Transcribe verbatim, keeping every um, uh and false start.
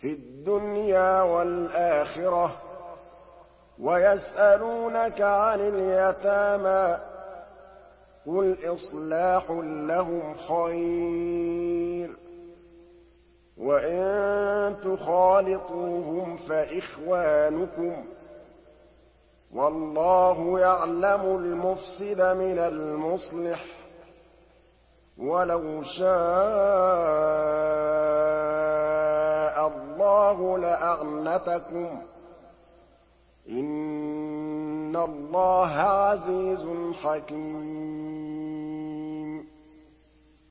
فِي الدُّنْيَا وَالْآخِرَةِ ۗ وَيَسْأَلُونَكَ عَنِ الْيَتَامَىٰ ۖ قُلْ إِصْلَاحٌ لَّهُمْ خَيْرٌ ۖ وَإِن تُخَالِطُوهُمْ فَإِخْوَانُكُمْ ۚ وَاللَّهُ يَعْلَمُ الْمُفْسِدَ مِنَ الْمُصْلِحِ ۚ وَلَوْ شَاءَ اللَّهُ لَأَعْنَتَكُمْ ۚ إِنَّ اللَّهَ عَزِيزٌ حَكِيمٌ